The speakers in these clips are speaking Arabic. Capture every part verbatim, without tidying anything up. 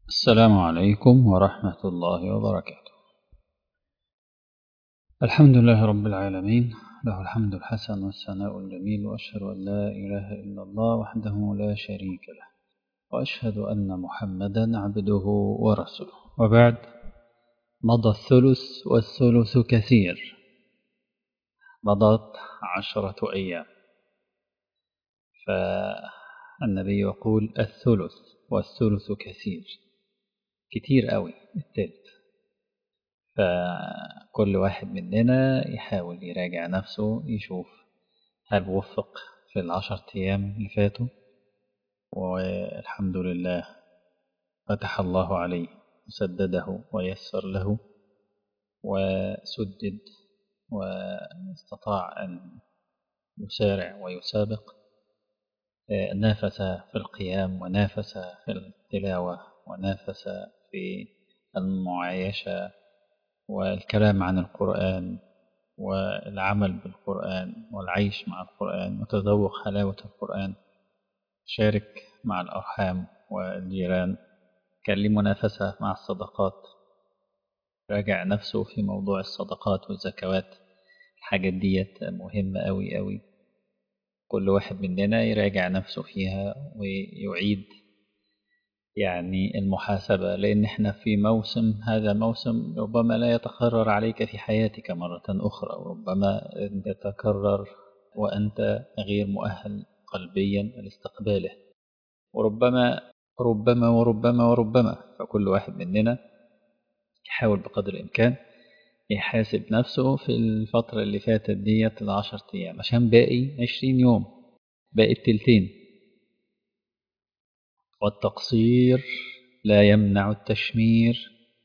السلام عليكم ورحمة الله وبركاته. الحمد لله رب العالمين، له الحمد الحسن والثناء الجميل، وأشهد أن لا إله إلا الله وحده لا شريك له، وأشهد أن محمدا عبده ورسوله. وبعد، مضى الثلث والثلث كثير، مضت عشرة أيام، فالنبي يقول الثلث والثلث كثير، كتير قوي التلت. فكل واحد مننا يحاول يراجع نفسه، يشوف هل وفق في العشر أيام اللي فاتوا، والحمد لله فتح الله عليه وسدده ويسر له وسدد واستطاع أن يسارع ويسابق، نافس في القيام ونافس في التلاوة ونافس في المعايشة والكلام عن القرآن والعمل بالقرآن والعيش مع القرآن وتذوق حلاوة القرآن. شارك مع الأرحام والجيران، كان لي منافسة مع الصدقات، راجع نفسه في موضوع الصدقات والزكوات. الحاجات ديت مهمة أوي أوي، كل واحد مننا يراجع نفسه فيها ويعيد يعني المحاسبة، لأن احنا في موسم، هذا موسم ربما لا يتكرر عليك في حياتك مرة أخرى، وربما يتكرر وأنت غير مؤهل قلبيا لاستقباله، وربما ربما وربما وربما فكل واحد مننا يحاول بقدر الإمكان يحاسب نفسه في الفترة اللي فاتت ديت العشر أيام، عشان باقي عشرين يوم، باقي التلتين. والتقصير لا يمنع التشمير،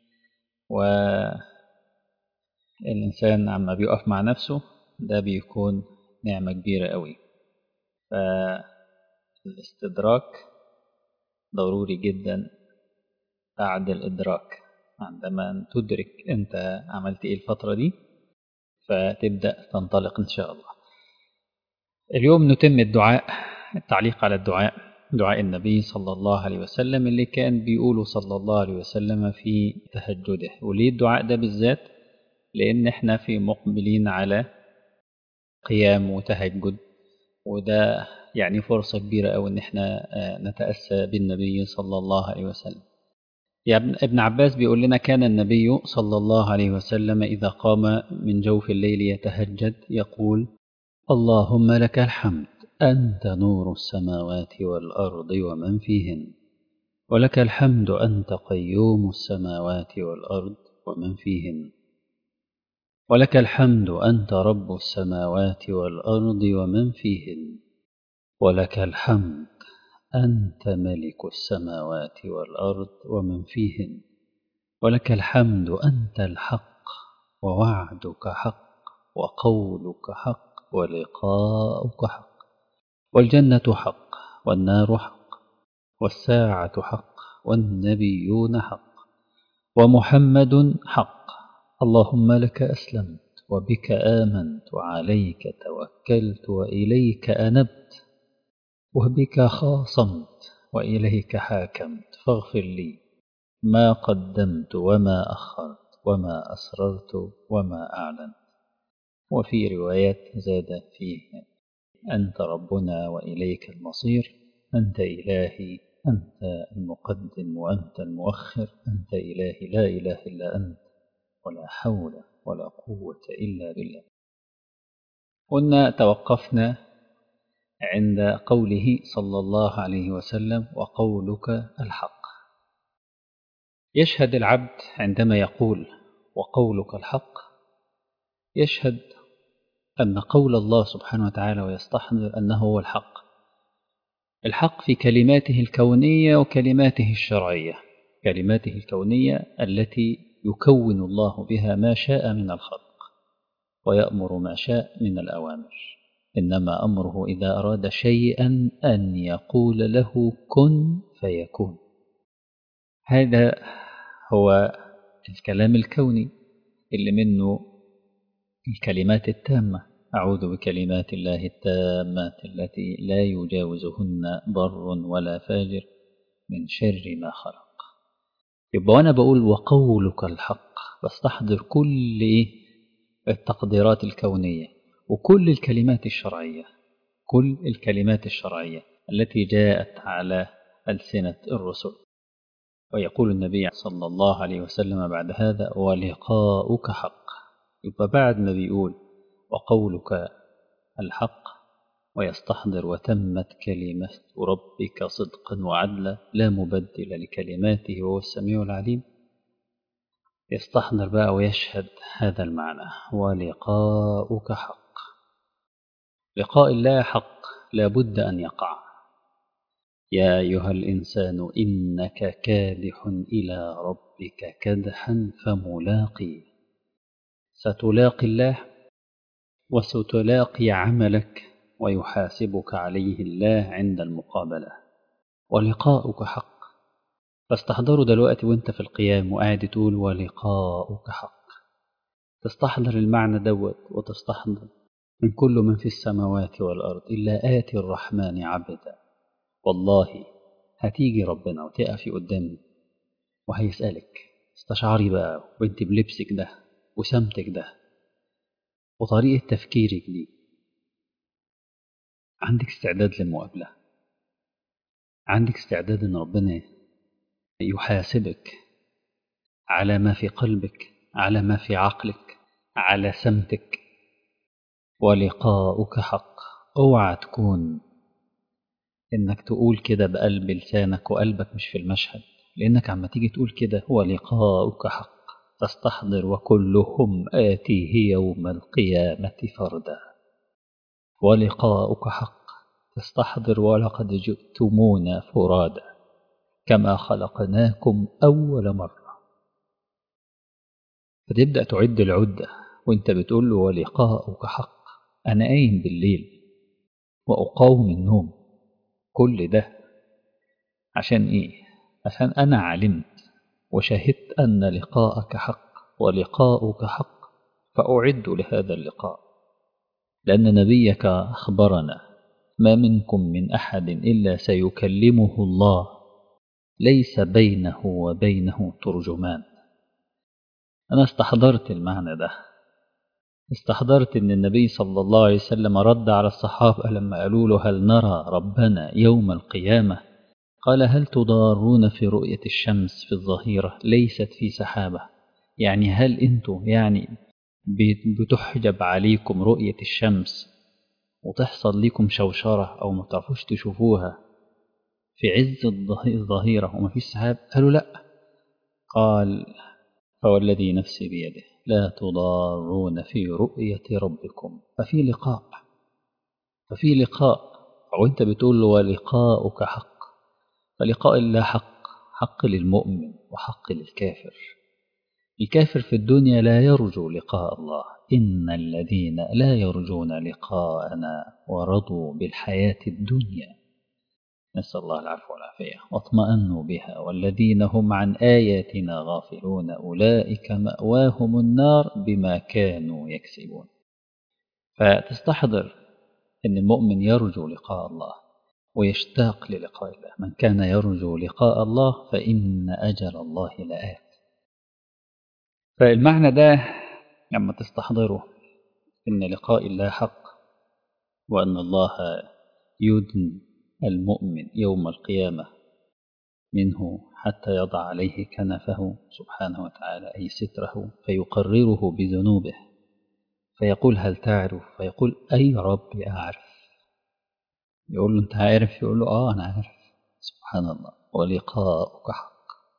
والإنسان عما بيقف مع نفسه ده بيكون نعمة كبيرة قوي. فالاستدراك ضروري جدا بعد الإدراك، عندما تدرك أنت عملت إيه الفترة دي فتبدأ تنطلق إن شاء الله. اليوم نتم الدعاء، التعليق على الدعاء، دعاء النبي صلى الله عليه وسلم اللي كان بيقوله صلى الله عليه وسلم في تهجده. وليه الدعاء ده بالذات؟ لأن احنا في مقبلين على قيام وتهجد، وده يعني فرصة كبيرة أو إن احنا نتأسى بالنبي صلى الله عليه وسلم. يا ابن عباس بيقول لنا: كان النبي صلى الله عليه وسلم إذا قام من جوف الليل يتهجد يقول: اللهم لك الحمد، أنت نور السماوات والأرض ومن فيهن، ولك الحمد أنت قيوم السماوات والأرض ومن فيهن، ولك الحمد أنت رب السماوات والأرض ومن فيهن، ولك الحمد أنت ملك السماوات والأرض ومن فيهن، ولك الحمد أنت الحق، ووعدك حق، وقولك حق، ولقاؤك حق، والجنة حق، والنار حق، والساعة حق، والنبيون حق، ومحمد حق. اللهم لك أسلمت، وبك آمنت، وعليك توكلت، وإليك أنبت، وبك خاصمت، وإليك حاكمت، فاغفر لي ما قدمت وما أخرت وما أسررت وما أعلنت. وفي روايات زاد فيه: أنت ربنا وإليك المصير، أنت إلهي، أنت المقدم وأنت المؤخر، أنت إلهي لا إله إلا أنت، ولا حول ولا قوة إلا بالله. قلنا توقفنا عند قوله صلى الله عليه وسلم: وقولك الحق. يشهد العبد عندما يقول وقولك الحق، يشهد أن قول الله سبحانه وتعالى ويستحضر أنه هو الحق، الحق في كلماته الكونية وكلماته الشرعية. كلماته الكونية التي يكون الله بها ما شاء من الخلق ويأمر ما شاء من الأوامر، إنما أمره إذا أراد شيئا أن يقول له كن فيكون. هذا هو الكلام الكوني اللي منه الكلمات التامة: أعوذ بكلمات الله التامات التي لا يجاوزهن بر ولا فاجر من شر ما خلق. يبقى وأنا بقول وقولك الحق بستحضر كل إيه التقديرات الكونية وكل الكلمات الشرعية، كل الكلمات الشرعية التي جاءت على ألسنة الرسل. ويقول النبي صلى الله عليه وسلم بعد هذا ولقاؤك حق. يبقى بعد ما بيقول وقولك الحق ويستحضر وتمت كلمة ربك صدقا وعدلا لا مبدل لكلماته وهو السميع العليم، يستحضر بقى ويشهد هذا المعنى ولقاؤك حق. لقاء الله حق لا بد أن يقع. يا أيها الإنسان إنك كادح إلى ربك كدحا فملاقي. ستلاقي الله وستلاقي عملك ويحاسبك عليه الله عند المقابلة. ولقاؤك حق. فاستحضروا دلوقتي وانت في القيام وقاعد تقول ولقاؤك حق، تستحضر المعنى دوت وتستحضر من كل من في السماوات والأرض إلا آتي الرحمن عبدا. والله هتيجي ربنا وتقفي قدامه وهيسألك. استشعري بقى وانت بلبسك ده وسمتك ده وطريقة تفكيرك دي، عندك استعداد للمقابلة؟ عندك استعداد ان ربنا يحاسبك على ما في قلبك، على ما في عقلك، على سمتك؟ ولقاؤك حق. اوعى تكون انك تقول كده بقلب لسانك وقلبك مش في المشهد، لانك عما تيجي تقول كده ولقاؤك حق تستحضر وكلهم آتيه يوم القيامة فردا. ولقاؤك حق تستحضر ولقد جئتمونا فرادا كما خلقناكم أول مرة. فتبدأ تعد العدة وانت بتقول له ولقاؤك حق. أنا قايم بالليل وأقاوم النوم، كل ده عشان إيه؟ عشان أنا علمت وشهدت أن لقاءك حق ولقاؤك حق، فأعد لهذا اللقاء. لأن نبيك أخبرنا ما منكم من أحد إلا سيكلمه الله ليس بينه وبينه ترجمان. أنا استحضرت المعنى ده، استحضرت أن النبي صلى الله عليه وسلم رد على الصحابة لما قالوا له هل نرى ربنا يوم القيامة؟ قال هل تضارون في رؤية الشمس في الظهيرة ليست في سحابة؟ يعني هل أنتم يعني بتحجب عليكم رؤية الشمس وتحصل لكم شوشرة أو ما تعرفوش تشوفوها في عز الظهيرة وما فيش سحاب؟ قالوا لا. قال فوالذي نفسي بيده لا تضارون في رؤية ربكم. ففي لقاء، ففي لقاء. وانت بتقول له ولقاؤك حق، فلقاء الله حق، حق للمؤمن وحق للكافر. الكافر في الدنيا لا يرجو لقاء الله. إن الذين لا يرجون لقاءنا ورضوا بالحياة الدنيا نسأل الله العفو والعافية واطمأنوا بها والذين هم عن آياتنا غافلون أولئك مأواهم النار بما كانوا يكسبون. فتستحضر أن المؤمن يرجو لقاء الله ويشتاق للقاء الله. من كان يرجو لقاء الله فإن أجل الله لآت. فالمعنى ده لما تستحضره إن لقاء الله حق وأن الله يدن المؤمن يوم القيامة منه حتى يضع عليه كنفه سبحانه وتعالى أي ستره فيقرره بذنوبه فيقول هل تعرف؟ فيقول أي ربي أعرف. يقول له أنت عارف؟ يقول له آه أنا عارف. سبحان الله. ولقاؤك حق.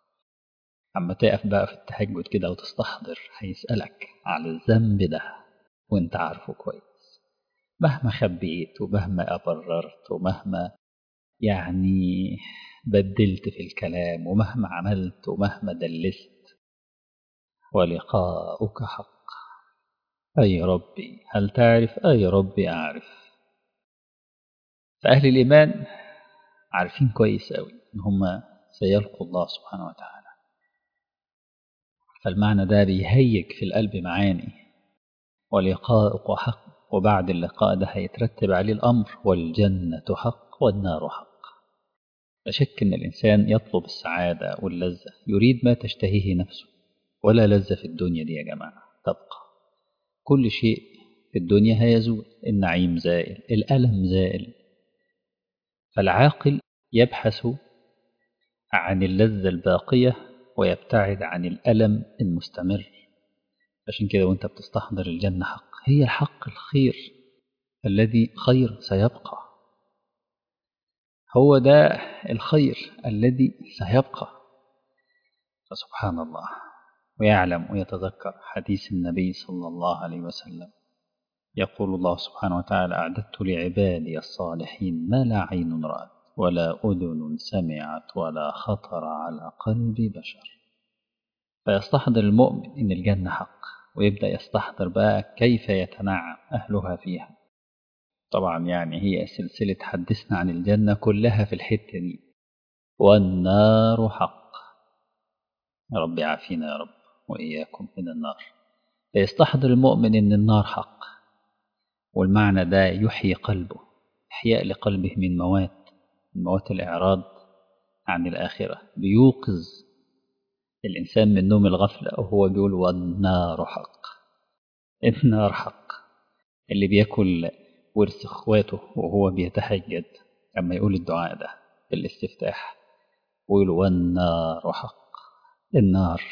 عما تقف بقى في التهجد كده وتستحضر هيسألك على الذنب ده وانت عارفه كويس، مهما خبيت ومهما أبررت ومهما يعني بدلت في الكلام ومهما عملت ومهما دلست. ولقاؤك حق. أي ربي هل تعرف؟ أي ربي أعرف. فأهل الإيمان عارفين كويس أوي إن هم سيلقوا الله سبحانه وتعالى. فالمعنى ده بيهيج في القلب معاني. ولقاؤك حق، وبعد اللقاء ده هيترتب عليه الأمر والجنة حق والنار حق. لا شك أن الإنسان يطلب السعادة واللذة، يريد ما تشتهيه نفسه، ولا لذة في الدنيا دي يا جماعة تبقى. كل شيء في الدنيا هيزول، النعيم زائل، الألم زائل. فالعاقل يبحث عن اللذة الباقية ويبتعد عن الألم المستمر. عشان كده وانت بتستحضر الجنة حق، هي الحق الخير الذي خير سيبقى، هو ده الخير الذي سيبقى. فسبحان الله، ويعلم ويتذكر حديث النبي صلى الله عليه وسلم، يقول الله سبحانه وتعالى: أعددت لعبادي الصالحين ما لا عين رأت ولا أذن سمعت ولا خطر على قلب بشر. فيستحضر المؤمن إن الجنة حق، ويبدأ يستحضر بقى كيف يتنعم أهلها فيها. طبعا يعني هي سلسلة حدثنا عن الجنة كلها في الحتة دي. والنار حق، يا رب يعافينا يا رب وإياكم من النار. فيستحضر المؤمن إن النار حق، والمعنى ده يحيي قلبه، إحياء لقلبه من موات، من موات الإعراض عن الآخرة. بيوقظ الإنسان من نوم الغفلة وهو بيقول والنار حق. النار حق. اللي بيأكل ورث إخواته وهو بيتهجد لما يقول الدعاء ده في الاستفتاح، ويقول والنار حق. النار،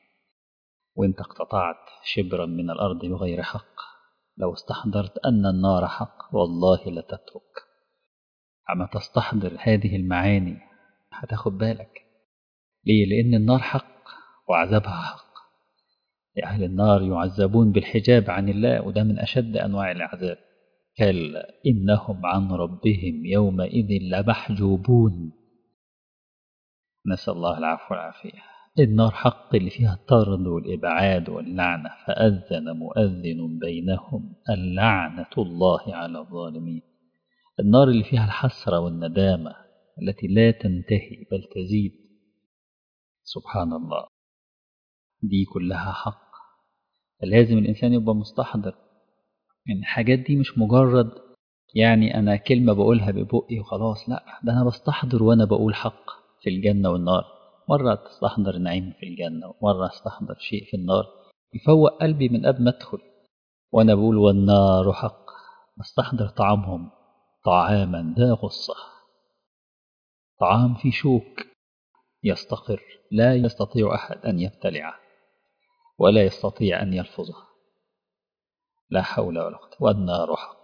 وانت اقتطعت شبرا من الأرض بغير حق، لو استحضرت أن النار حق والله لتترك. عما تستحضر هذه المعاني هتاخد بالك. ليه؟ لأن النار حق وعذابها حق. أهل النار يعذبون بالحجاب عن الله، وده من أشد أنواع العذاب. كلا إنهم عن ربهم يومئذ لمحجوبون. نسأل الله العفو والعافية. النار حق اللي فيها الطرد والإبعاد واللعنة. فأذن مؤذن بينهم اللعنة الله على الظالمين. النار اللي فيها الحسرة والندامة التي لا تنتهي بل تزيد. سبحان الله، دي كلها حق. لازم الإنسان يبقى مستحضر إن الحاجات دي مش مجرد يعني أنا كلمة بقولها ببقي وخلاص، لا، ده أنا بستحضر وأنا بقول حق في الجنة والنار. مرة تستحضر نعيم في الجنة، ومرة استحضر شيء في النار يفوق قلبي من قبل ما أدخل. وأنا بقول والنار حق، بستحضر طعامهم طعاما ذا غصة، طعام في شوك يستقر، لا يستطيع أحد أن يبتلعه ولا يستطيع أن يلفظه. لا حول ولا قوة. والنار حق.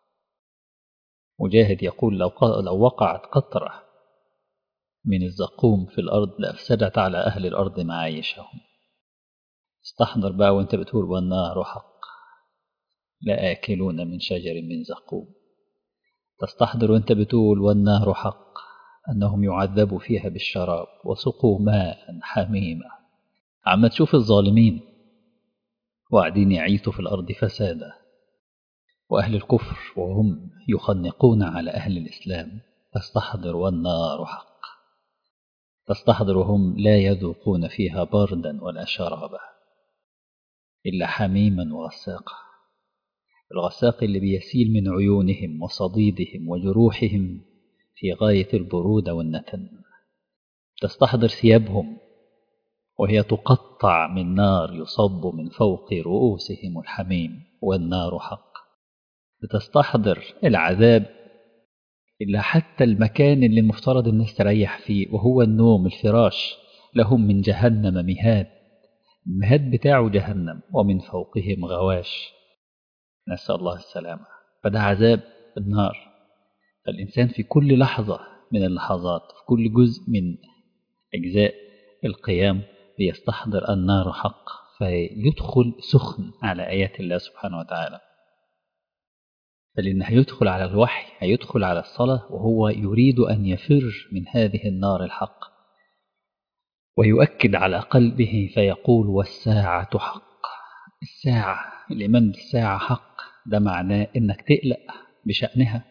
مجاهد يقول لو, لو وقعت قطرة من الزقوم في الأرض لأفسدت على أهل الأرض معايشهم. استحضر بقى وانت بتقول والنار حق، لا آكلون من شجر من زقوم. تستحضر وانت بتقول والنار حق أنهم يعذبوا فيها بالشراب وسقوا ماء حميما. عما تشوف الظالمين وقاعدين يعيثوا في الأرض فسادا، وأهل الكفر وهم يخنقون على أهل الإسلام، تستحضر والنار حق. تستحضر وهم لا يذوقون فيها بردا ولا شرابا إلا حميما وغساقا. الغساق اللي بيسيل من عيونهم وصديدهم وجروحهم في غاية البرودة والنتن. تستحضر ثيابهم وهي تقطع من نار يصب من فوق رؤوسهم الحميم. والنار حق. بتستحضر العذاب إلا حتى المكان اللي المفترض الناس تريح فيه وهو النوم، الفراش، لهم من جهنم مهاد، المهاد بتاعه جهنم ومن فوقهم غواش، نسأل الله السلامة. فده عذاب النار. فالإنسان في كل لحظة من اللحظات، في كل جزء من أجزاء القيام بيستحضر النار حق، فيدخل سخن على آيات الله سبحانه وتعالى. فلأن هيدخل على الوحي، هيدخل على الصلاة وهو يريد أن يفر من هذه النار الحق، ويؤكد على قلبه فيقول والساعة حق. الساعة، الإيمان بالساعة حق، ده معناه إنك تقلق بشأنها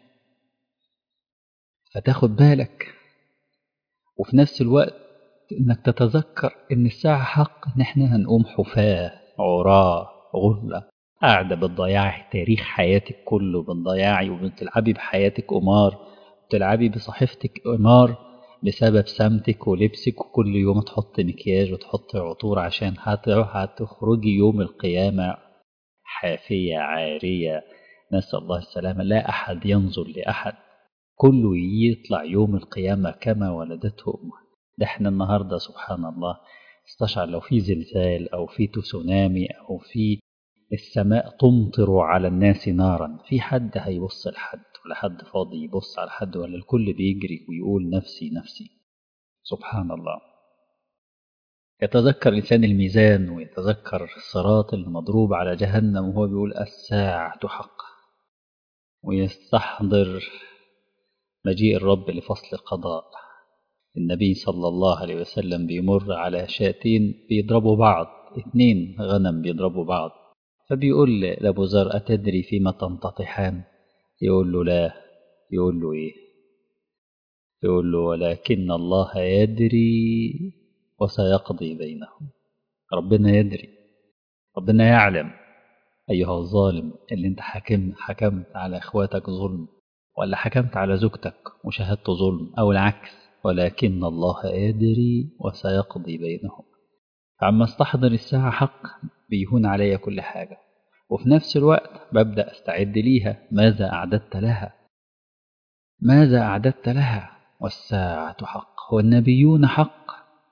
فتاخد بالك، وفي نفس الوقت إنك تتذكر إن الساعة حق، إن إحنا هنقوم حفاة عراة غرلة، قاعدة بتضيعي تاريخ حياتك كله، بتضيعي وبتلعبي بحياتك قمار، بتلعبي بصحيفتك قمار بسبب سمتك ولبسك، وكل يوم تحط مكياج وتحط عطور عشان هتخرجي يوم القيامة حافية عارية، نسأل الله السلامة، لا أحد ينظر لأحد، كله يطلع يوم القيامة كما ولدته أمه. ده احنا النهاردة سبحان الله استشعر لو في زلزال أو في تسونامي أو في السماء تمطر على الناس نارا، في حد هيبص لحد ولا حد فاضي يبص على حد، ولا الكل بيجري ويقول نفسي نفسي؟ سبحان الله. يتذكر الإنسان الميزان ويتذكر الصراط المضروب على جهنم وهو بيقول الساعة حق، ويستحضر مجيء الرب لفصل القضاء. النبي صلى الله عليه وسلم بيمر على شاتين بيضربوا بعض، اتنين غنم بيضربوا بعض، فبيقول لأبو ذر أتدري فيما تنتطحان؟ يقول له لا. يقول له إيه؟ يقول له ولكن الله يدري وسيقضي بينهم. ربنا يدري، ربنا يعلم أيها الظالم اللي انت حكم حكمت على اخواتك ظلم، ولا حكمت على زوجتك وشهدت ظلم، أو العكس، ولكن الله يدري وسيقضي بينهم. فعما استحضر الساعة حق بيهون علي كل حاجة، وفي نفس الوقت ببدأ أستعد ليها. ماذا أعددت لها؟ ماذا أعددت لها؟ والساعة حق والنبيون حق.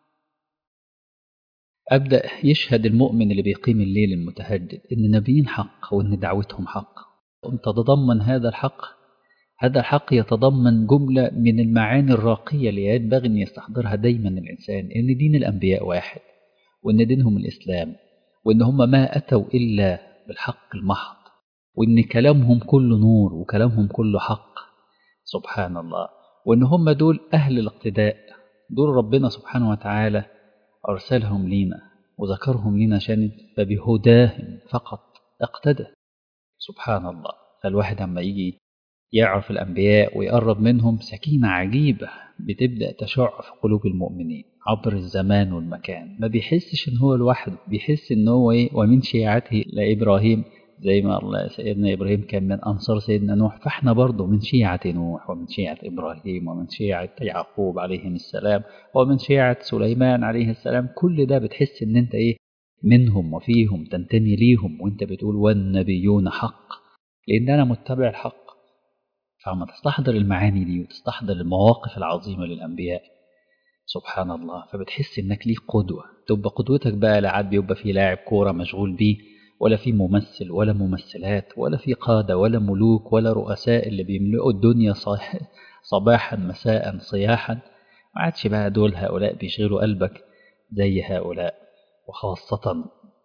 أبدأ يشهد المؤمن اللي بيقيم الليل المتهجد إن النبيين حق وإن دعوتهم حق. تتضمن هذا الحق، هذا الحق يتضمن جملة من المعاني الراقية اللي ينبغي أن يستحضرها دايما الإنسان، إن دين الأنبياء واحد، وإن دينهم الإسلام، وإن هم ما أتوا إلا بالحق المحض، وإن كلامهم كله نور وكلامهم كله حق. سبحان الله. وإن هم دول أهل الاقتداء، دول ربنا سبحانه وتعالى أرسلهم لينا وذكرهم لنا عشان فبهداهم فقط اقتدى. سبحان الله. فالواحد لما يجي يعرف الأنبياء ويقرب منهم، سكينة عجيبة بتبدأ تشع في قلوب المؤمنين عبر الزمان والمكان. ما بيحسش إن هو لوحده، بيحس إن هو إيه؟ ومن شيعته لإبراهيم، زي ما الله سيدنا إبراهيم كان من أنصار سيدنا نوح، فإحنا برضه من شيعة نوح ومن شيعة إبراهيم ومن شيعة يعقوب عليهم السلام ومن شيعة سليمان عليه السلام. كل ده بتحس إن أنت إيه؟ منهم وفيهم، تنتمي ليهم وأنت بتقول والنبيون حق، لأن أنا متبع الحق. فعما تستحضر المعاني دي وتستحضر المواقف العظيمة للأنبياء، سبحان الله، فبتحس إنك ليك قدوة. تبقى قدوتك بقى لا عاد بيبقى في لاعب كورة مشغول بيه، ولا في ممثل ولا ممثلات، ولا في قادة ولا ملوك ولا رؤساء اللي بيملئوا الدنيا صباحا مساء صياحا. ما عادش بقى دول هؤلاء بيشغلوا قلبك زي هؤلاء، وخاصة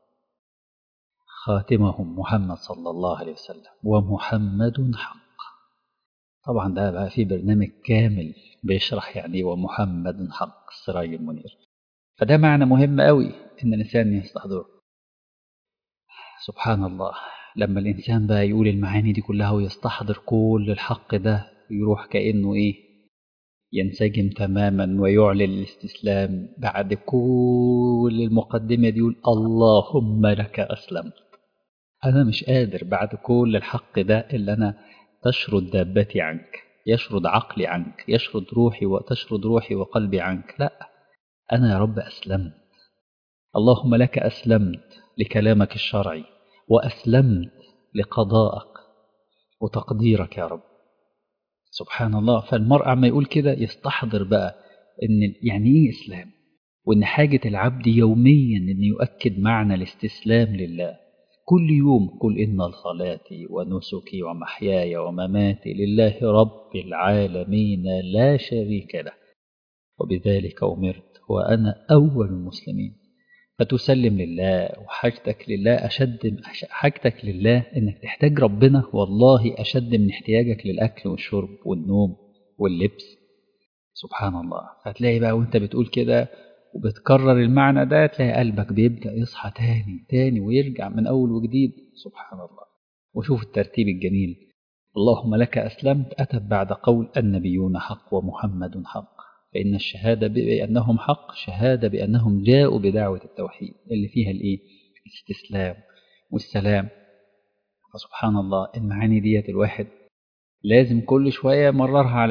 خاتمهم محمد صلى الله عليه وسلم، ومحمد حق. طبعا ده بقى في برنامج كامل بيشرح يعني ومحمد حق السراج المنير. فده معنى مهم قوي ان الانسان يستحضره. سبحان الله. لما الانسان بقى يقول المعاني دي كلها ويستحضر كل الحق ده، يروح كأنه ايه؟ ينسجم تماما ويعلن الاستسلام بعد كل المقدمة دي، يقول اللهم لك أسلمت. أنا مش قادر بعد كل الحق ده إلا أنا تشرد دابتي عنك، يشرد عقلي عنك، يشرد روحي وتشرد روحي وقلبي عنك. لا، أنا يا رب أسلمت. اللهم لك أسلمت لكلامك الشرعي، وأسلمت لقضائك وتقديرك يا رب. سبحان الله. فالمرء عما يقول كده يستحضر بقى إن يعني إيه إسلام، وإن حاجة العبد يوميا إن يؤكد معنى الاستسلام لله. كل يوم قل إن صلاتي ونسكي ومحياي ومماتي لله رب العالمين لا شريك له وبذلك أمرت وأنا أول المسلمين. فتسلم لله وحاجتك لله أشد، حاجتك لله إنك تحتاج ربنا والله أشد من احتياجك للأكل والشرب والنوم واللبس. سبحان الله. فتلاقي بقى وانت بتقول كده وبتكرر المعنى ده، تلاقي قلبك بيبدأ يصحى تاني تاني ويرجع من أول وجديد. سبحان الله. وشوف الترتيب الجميل. اللهم لك أسلمت أتت بعد قول النبيون حق ومحمد حق، فإن الشهادة بأنهم حق شهادة بأنهم جاءوا بدعوة التوحيد اللي فيها الإيه؟ الاستسلام والسلام. فسبحان الله، المعاني ديت الواحد لازم كل شوية مررها على قلب.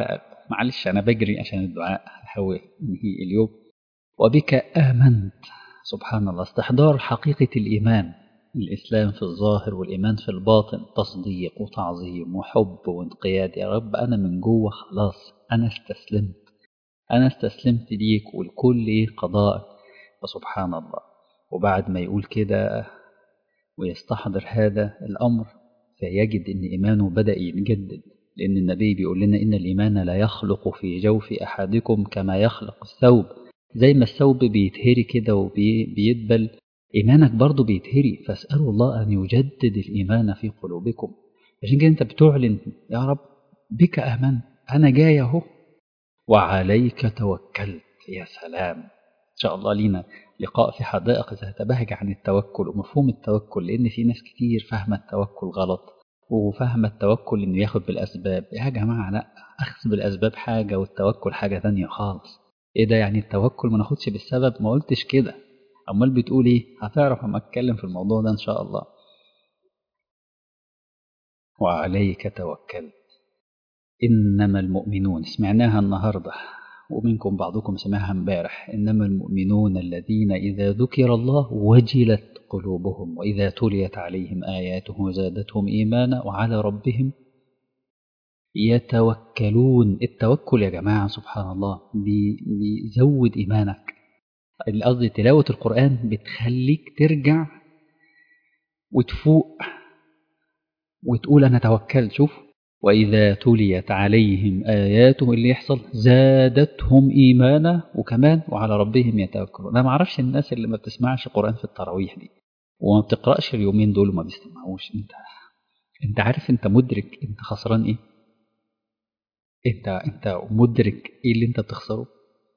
معلش أنا بجري عشان الدعاء أحاول أنهي اليوم. وبك آمنت. سبحان الله، استحضار حقيقة الإيمان، الإسلام في الظاهر والإيمان في الباطن، تصديق وتعظيم وحب وانقياد. يا رب أنا من جوه خلاص أنا استسلمت، أنا استسلمت ليك والكل قضاء. فسبحان الله. وبعد ما يقول كده ويستحضر هذا الأمر فيجد أن إيمانه بدأ يتجدد، لأن النبي بيقول لنا إن الإيمان لا يخلق في جوف أحدكم كما يخلق الثوب. زي ما الثوب بيتهري كده وبيدبل، إيمانك برضو بيتهري. فاسألوا الله أن يجدد الإيمان في قلوبكم. عشان كده أنت بتعلن يا رب بك آمنت، أنا جاي أهو وعليك توكلت. يا سلام. إن شاء الله لينا لقاء في حدائق ستبهج عن التوكل ومفهوم التوكل، لأن في ناس كتير فاهمة التوكل غلط، وفاهمة التوكل إنه ياخد بالأسباب. يا جماعة لا، أخذ بالأسباب حاجة والتوكل حاجة تانية خالص. إيه ده يعني التوكل ما ناخدش بالسبب؟ ما قلتش كده. أمال بتقول إيه؟ هتعرف أما أتكلم في الموضوع ده إن شاء الله. وعليك توكلت. إنما المؤمنون سمعناها النهاردة، ومنكم بعضكم سمعها امبارح. إنما المؤمنون الذين إذا ذكر الله وجلت قلوبهم وإذا تليت عليهم آياته زادتهم إيمانا وعلى ربهم يتوكلون. التوكل يا جماعة سبحان الله بيزود إيمانك. قصدي تلاوة القرآن بتخليك ترجع وتفوق وتقول أنا توكلت. شوف، وإذا تليت عليهم آياته اللي يحصل زادتهم إيمانا، وكمان وعلى ربهم يتوكلون. أنا ما أعرفش الناس اللي ما بتسمعش قرآن في التراويح دي وما بتقرأش اليومين دول وما بيستمعوش. أنت أنت عارف أنت مدرك أنت خسران إيه؟ أنت أنت مدرك إيه اللي أنت بتخسره؟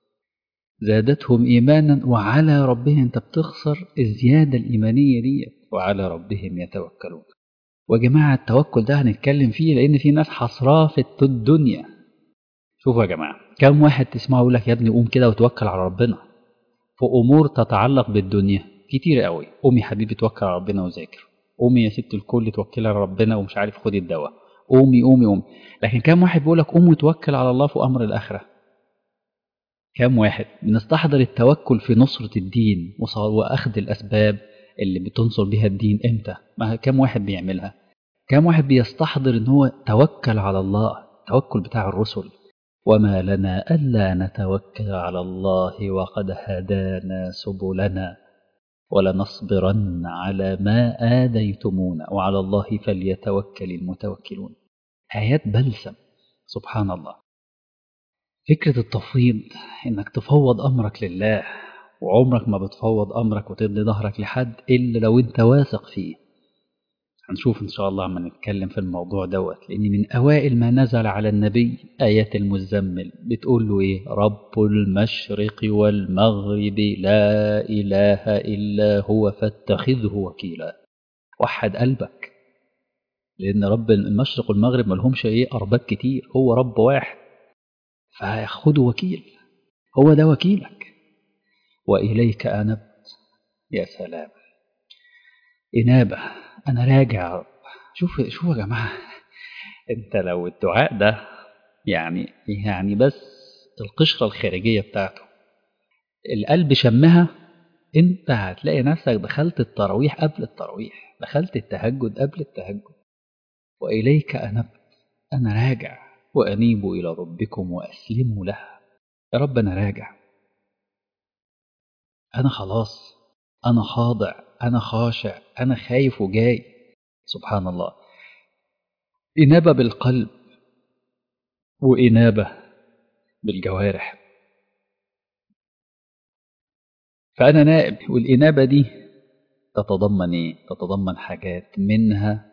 زادتهم إيمانا وعلى ربهم. أنت بتخسر الزيادة الإيمانية دي. وعلى ربهم يتوكلون. وجماعة التوكل ده هنتكلم فيه لأن في ناس حصراه في الدنيا. شوفوا يا جماعة، كم واحد تسمعه يقول لك يا ابني قوم كده وتوكل على ربنا في أمور تتعلق بالدنيا كتير قوي. قومي حبيبي توكل على ربنا وذاكر، قومي يا ست الكل توكل على ربنا ومش عارف خدي الدواء، قومي قومي قومي. لكن كم واحد بيقول لك قوم وتوكل على الله في أمر الآخرة؟ كم واحد بنستحضر التوكل في نصرة الدين وأخذ الأسباب اللي بتنصر بها الدين؟ إمتى؟ ما كم واحد بيعملها؟ كم واحد بيستحضر ان هو توكل على الله؟ التوكل بتاع الرسل. وما لنا ألا نتوكل على الله وقد هدانا سبلنا ولنصبرن على ما آذيتمونا وعلى الله فليتوكل المتوكلون. آيات بلسم. سبحان الله. فكرة التفويض، إنك تفوض أمرك لله، وعمرك ما بتفوض أمرك وتدي ظهرك لحد إلا لو أنت واثق فيه. هنشوف إن شاء الله عما نتكلم في الموضوع دوت، لأن من أوائل ما نزل على النبي آيات المزمل بتقول له إيه؟ رب المشرق والمغرب لا إله إلا هو فاتخذه وكيلا. وحد قلبك، لأن رب المشرق والمغرب ملهمش إيه أرباب كتير، هو رب واحد، فخده وكيل، هو ده وكيلك. وإليك أنبت. يا سلام. إنابة، أنا راجع. شوف شوف يا جماعة، انت لو الدعاء ده يعني يعني بس القشرة الخارجية بتاعته القلب شمها، انت هتلاقي نفسك دخلت التراويح قبل التراويح، دخلت التهجد قبل التهجد. وإليك أنبت، أنا راجع. وأنيبوا إلى ربكم وأسلموا له. يا رب أنا راجع، أنا خلاص، أنا خاضع، أنا خاشع، أنا خايف وجاي. سبحان الله. إنابة بالقلب وإنابة بالجوارح. فأنا نائب. والإنابة دي تتضمن إيه؟ تتضمن حاجات، منها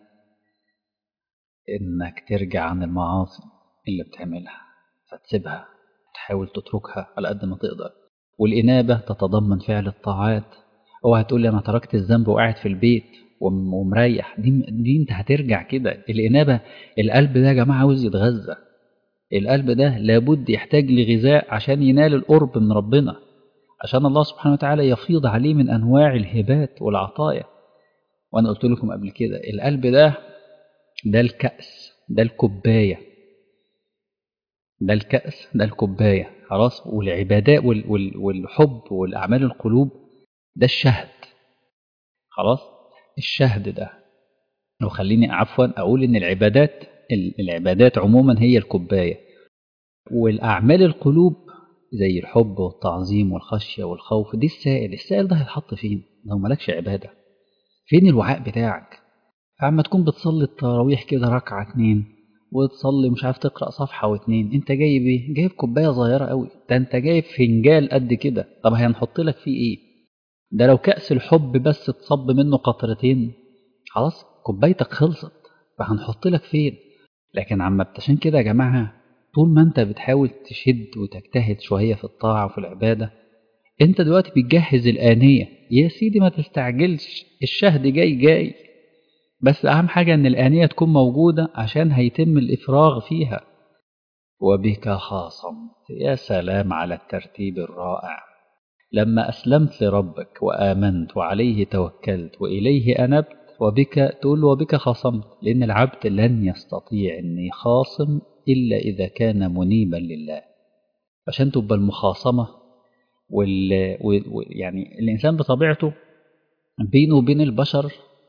إنك ترجع عن المعاصي اللي بتعملها فتسيبها، تحاول تتركها على قد ما تقدر. والإنابة تتضمن فعل الطاعات. اوعى تقول لي أنا تركت الذنب وقاعد في البيت ومريح. دي, دي أنت هترجع كده. الإنابة، القلب ده يا جماعة عاوز يتغذى. القلب ده لابد يحتاج لغذاء عشان ينال القرب من ربنا، عشان الله سبحانه وتعالى يفيض عليه من أنواع الهبات والعطايا. وأنا قلت لكم قبل كده القلب ده ده الكأس، ده الكوباية. ده الكأس، ده الكوباية خلاص. والعبادات وال وال والحب والأعمال القلوب ده الشهد خلاص. الشهد ده، لو خليني عفوا أقول إن العبادات العبادات عموما هي الكوباية، والأعمال القلوب زي الحب والتعظيم والخشية والخوف دي السائل. السائل ده هيتحط فين لو مالكش عبادة؟ فين الوعاء بتاعك؟ فعما تكون بتصلي التراويح كده ركعة اتنين، وتصلي مش عارف تقرأ صفحة واتنين، انت جايب ايه؟ جايب كوباية صغيرة قوي، ده انت جايب فنجال قد كده. طب هنحط لك فيه ايه؟ ده لو كأس الحب بس تصب منه قطرتين خلاص كوبايتك خلصت، فهنحط لك فين؟ لكن عم عشان كده يا جماعة، طول ما انت بتحاول تشد وتجتهد شوية في الطاعة وفي العبادة، انت دلوقتي بتجهز الآنية يا سيدي. ما تستعجلش، الشهد جاي جاي، بس أهم حاجة إن الآنية تكون موجودة عشان هيتم الإفراغ فيها. وبك خاصمت، يا سلام على الترتيب الرائع. لما أسلمت لربك وآمنت وعليه توكلت وإليه أنبت، وبك تقول وبك خاصمت، لأن العبد لن يستطيع أن يخاصم إلا إذا كان منيبا لله. عشان تبقى المخاصمة وال... و... يعني الإنسان بطبيعته بينه وبين البشر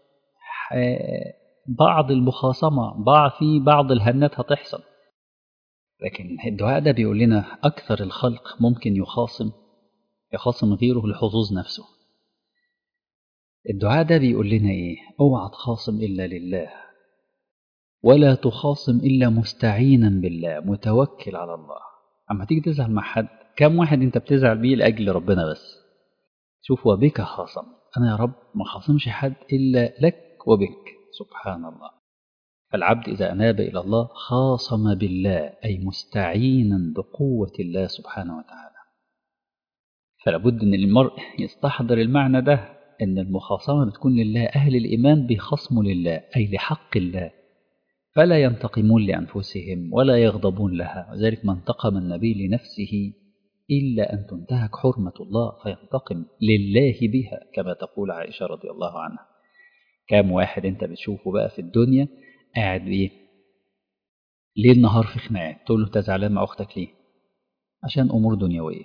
بعض المخاصمة، بعض في بعض الهنات هتحصل. لكن الدعاء ده بيقول لنا أكثر الخلق ممكن يخاصم يخاصم غيره لحظوظ نفسه. الدعاء ده بيقول لنا إيه؟ اوعى تخاصم إلا لله، ولا تخاصم إلا مستعينا بالله متوكل على الله. أما تيجي تزعل مع حد، كم واحد أنت بتزعل بيه لأجل ربنا بس؟ شوف، وبك خاصم، أنا يا رب ما خاصمش حد إلا لك وبك، سبحان الله. فالعبد إذا أناب إلى الله خاصم بالله، أي مستعينا بقوة الله سبحانه وتعالى. فلابد أن المرء يستحضر المعنى ده، أن المخاصمة بتكون لله. أهل الإيمان بيخصموا لله أي لحق الله، فلا ينتقمون لأنفسهم ولا يغضبون لها. وذلك ما انتقم النبي لنفسه إلا أن تنتهك حرمة الله فينتقم لله بها، كما تقول عائشة رضي الله عنها. كام واحد أنت بتشوفه بقى في الدنيا قاعد بإيه؟ ليل نهار في خناقات، تقول له أنت زعلان مع أختك ليه؟ عشان أمور دنيوية.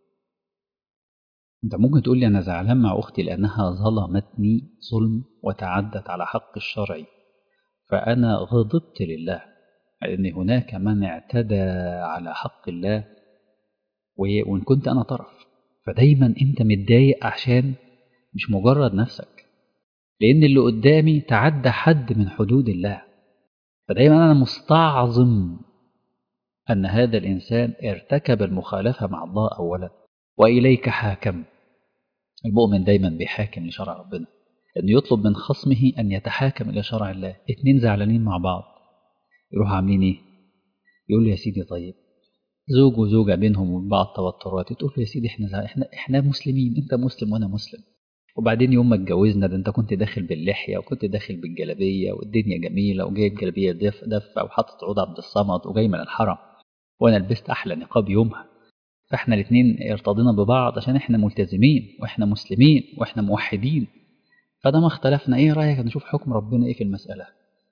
أنت ممكن تقول لي أنا زعلان مع أختي لأنها ظلمتني ظلم وتعدت على حق الشرعي، فأنا غضبت لله، لأن هناك من اعتدى على حق الله، وإن كنت أنا طرف. فدايما أنت متضايق عشان مش مجرد نفسك، لأن اللي قدامي تعدى حد من حدود الله. فدايما أنا مستعظم أن هذا الإنسان ارتكب المخالفة مع الله أولا، وإليك حاكم. المؤمن دايما بيحاكم لشرع ربنا، أنه يطلب من خصمه أن يتحاكم إلى شرع الله. اتنين زعلانين مع بعض يروحوا عاملين إيه؟ يقول له يا سيدي طيب، زوج وزوجة بينهم وبين بعض توترات، تقول له يا سيدي احنا احنا احنا مسلمين، انت مسلم وانا مسلم. وبعدين يوم ما اتجوزنا ده انت كنت داخل باللحية وكنت داخل بالجلابية والدنيا جميلة، وجايب جلابية دف دفة وحاطط عود عبد الصمد وجاي من الحرم، وانا لبست احلى نقاب يومها. فاحنا الاثنين ارتضينا ببعض عشان احنا ملتزمين واحنا مسلمين واحنا موحدين. فده ما اختلفنا، ايه رأيك نشوف حكم ربنا ايه في المسألة؟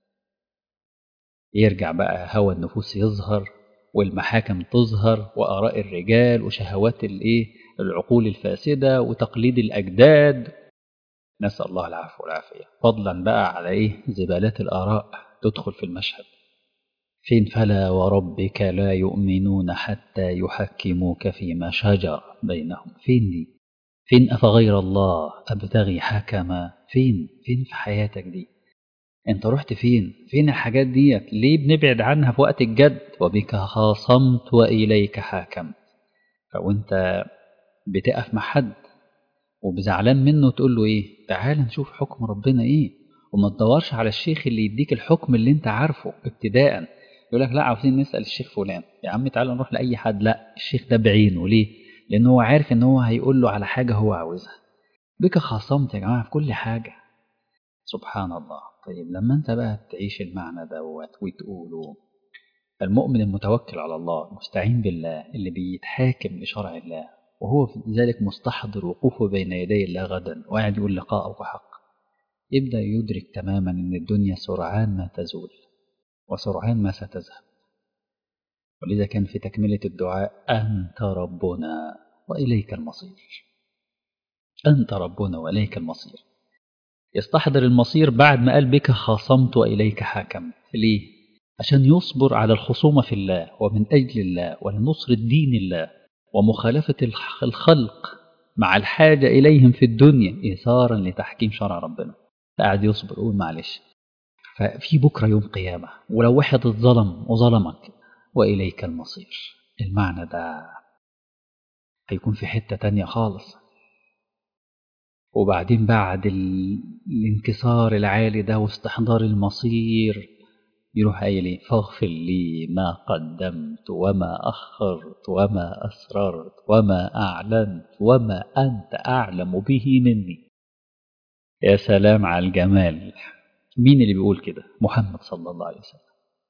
يرجع بقى هوى النفوس يظهر، والمحاكم تظهر، وآراء الرجال وشهوات الايه العقول الفاسدة وتقليد الأجداد. نسأل الله العفو والعافية. فضلا بقى على ايه زبالات الآراء تدخل في المشهد. فين فلا وربك لا يؤمنون حتى يحكموك فيما شجر بينهم. فين دي؟ فين أفغير الله أبتغي حكما؟ فين فين في حياتك دي؟ انت رحت فين؟ فين الحاجات ديت؟ ليه بنبعد عنها في وقت الجد؟ وبك خاصمت وإليك حاكمت. فوانت بتقف مع حد وبزعلان منه تقول له ايه؟ تعال نشوف حكم ربنا ايه، وما تدورش على الشيخ اللي يديك الحكم اللي انت عارفه ابتداء. يقول لك لا عاوزين نسأل الشيخ فلان. يا عم تعال نروح لأي حد. لا، الشيخ ده بعينه. ليه؟ لأنه هو عارف ان هو هيقول له على حاجة هو عاوزها. بك خاصمت يا جماعة في كل حاجة، سبحان الله. طيب لما انت بقى تعيش المعنى دوت وتقوله، المؤمن المتوكل على الله مستعين بالله اللي بيتحاكم لشرع الله، وهو في ذلك مستحضر وقوفه بين يدي الله غدا وقاعد يقول لقاءه حق، يبدأ يدرك تماما ان الدنيا سرعان ما تزول وسرعان ما ستذهب. ولذا كان في تكملة الدعاء أنت ربنا وإليك المصير. أنت ربنا وإليك المصير. يستحضر المصير بعد ما قال بك خاصمت وإليك حاكمت. ليه؟ عشان يصبر على الخصومة في الله ومن أجل الله ولنصر دين الله ومخالفة الخلق مع الحاجة إليهم في الدنيا إيثارا لتحكيم شرع ربنا. قاعد يصبر يقول معلش، ففي بكرة يوم قيامة ولو واحد اتظلم وظلمك وإليك المصير. المعنى ده هيكون في حتة تانية خالص. وبعدين بعد الانكسار العالي ده واستحضار المصير يروح قايل ايه؟ فاغفر لي ما قدمت وما أخرت وما أسررت وما أعلنت وما أنت أعلم به مني. يا سلام على الجمال. مين اللي بيقول كده؟ محمد صلى الله عليه وسلم.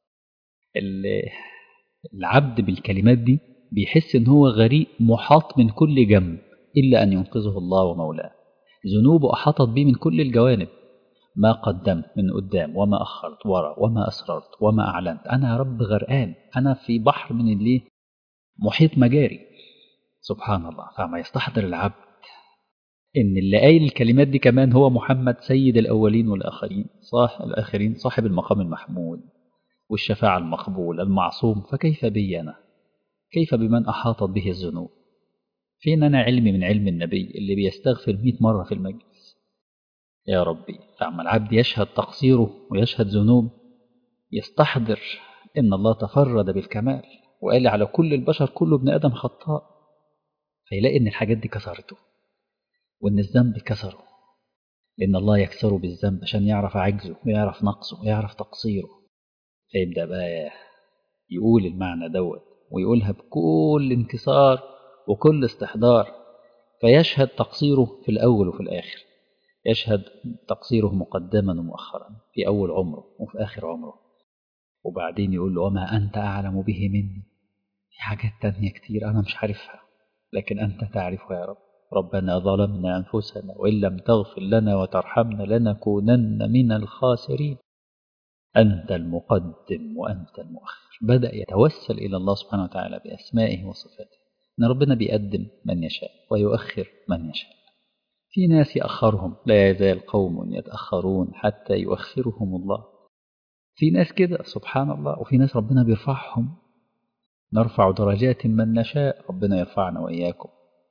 العبد بالكلمات دي بيحس ان هو غريق محاط من كل جنب إلا أن ينقذه الله ومولاه. ذنوبه أحاطت به من كل الجوانب. ما قدمت من قدام وما أخرت ورا وما أسررت وما أعلنت. أنا يا رب غرقان، أنا في بحر من اللي محيط مجاري. سبحان الله. فما يستحضر العبد إن اللي قايل الكلمات دي كمان هو محمد سيد الأولين والآخرين، صاحب الآخرين، صاحب المقام المحمود والشفاعة المقبولة المعصوم. فكيف بي أنا؟ كيف بمن أحاطت به الذنوب؟ فين أنا علمي من علم النبي اللي بيستغفر مئة مرة في المجلس؟ يا ربي. فعما العبد يشهد تقصيره ويشهد ذنوب يستحضر إن الله تفرد بالكمال وقال على كل البشر كل ابن آدم خطاء، فيلاقي إن الحاجات دي كسرته وإن الذنب كسره، لأن الله يكسره بالذنب عشان يعرف عجزه ويعرف نقصه ويعرف تقصيره. فيبدأ بقى يقول المعنى دوت ويقولها بكل انكسار وكل استحضار، فيشهد تقصيره في الأول وفي الآخر. يشهد تقصيره مقدما ومؤخرا في أول عمره وفي آخر عمره. وبعدين يقول له وما أنت أعلم به مني. في حاجات تانية كتير أنا مش عارفها لكن أنت تعرفها يا رب. ربنا ظلمنا أنفسنا وإن لم تغفر لنا وترحمنا لنكونن من الخاسرين. أنت المقدم وأنت المؤخر. بدأ يتوسل إلى الله سبحانه وتعالى بأسمائه وصفاته، إن ربنا بيقدم من يشاء ويؤخر من يشاء. في ناس يأخرهم، لا يزال قوم يتأخرون حتى يؤخرهم الله. في ناس كده سبحان الله. وفي ناس ربنا بيرفعهم. نرفع درجات من نشاء. ربنا يرفعنا وإياكم.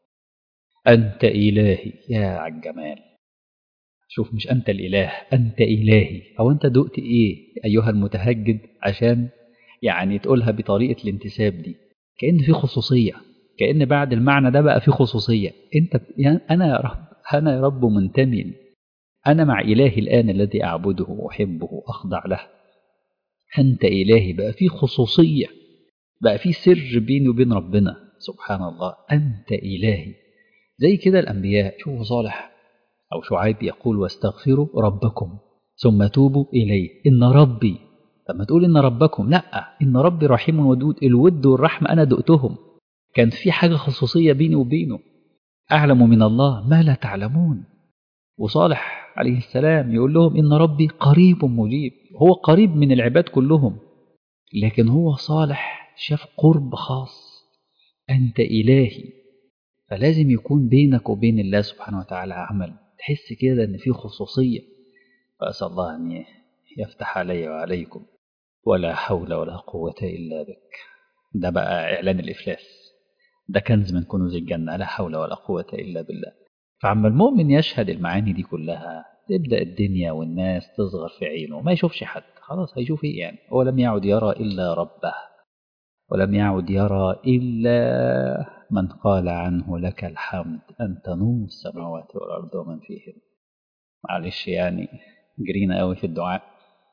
أنت إلهي. يا عالجمال. شوف، مش أنت الإله، أنت إلهي. أو أنت دقت إيه أيها المتهجد عشان يعني تقولها بطريقة الانتساب دي؟ كأن في خصوصية، كأن بعد المعنى ده بقى في خصوصية. أنت يعني أنا يا رب، أنا يا رب منتمي، أنا مع إلهي الآن الذي أعبده وأحبه وأخضع له. أنت إلهي. بقى في خصوصية، بقى في سر بيني وبين ربنا. سبحان الله. أنت إلهي. زي كده الأنبياء. شوفوا صالح أو شعيب يقول واستغفروا ربكم ثم توبوا إليه إن ربي. لما تقول إن ربكم، لا، إن ربي رحيم ودود. الود والرحمة أنا دقتهم، كان في حاجة خصوصية بيني وبينه. أعلم من الله ما لا تعلمون. وصالح عليه السلام يقول لهم إن ربي قريب مجيب. هو قريب من العباد كلهم، لكن هو صالح شاف قرب خاص. أنت إلهي. فلازم يكون بينك وبين الله سبحانه وتعالى عمل، تحس كده أن في خصوصية. فأسأل الله أن يفتح علي وعليكم. ولا حول ولا قوة إلا بك. ده بقى إعلان الإفلاس. ده كنز من كنوز الجنة. لا حول ولا قوة إلا بالله. فعما المؤمن يشهد المعاني دي كلها تبدأ الدنيا والناس تصغر في عينه، ما يشوفش حد. خلاص هيشوف إيه يعني؟ هو لم يعد يرى إلا ربه، ولم يعد يرى إلا من قال عنه لك الحمد أنت نور السماوات والأرض ومن فيهن. معلش يعني جرينا قوي في الدعاء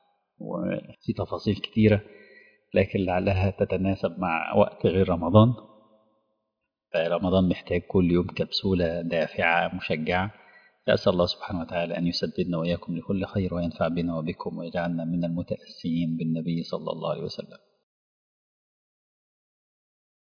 وفي تفاصيل كتيرة، لكن لعلها تتناسب مع وقت غير رمضان. فرمضان محتاج كل يوم كبسولة دافعة مشجعة. فأسأل الله سبحانه وتعالى أن يسددنا وإياكم لكل خير وينفع بنا وبكم ويجعلنا من المتأسيين بالنبي صلى الله عليه وسلم.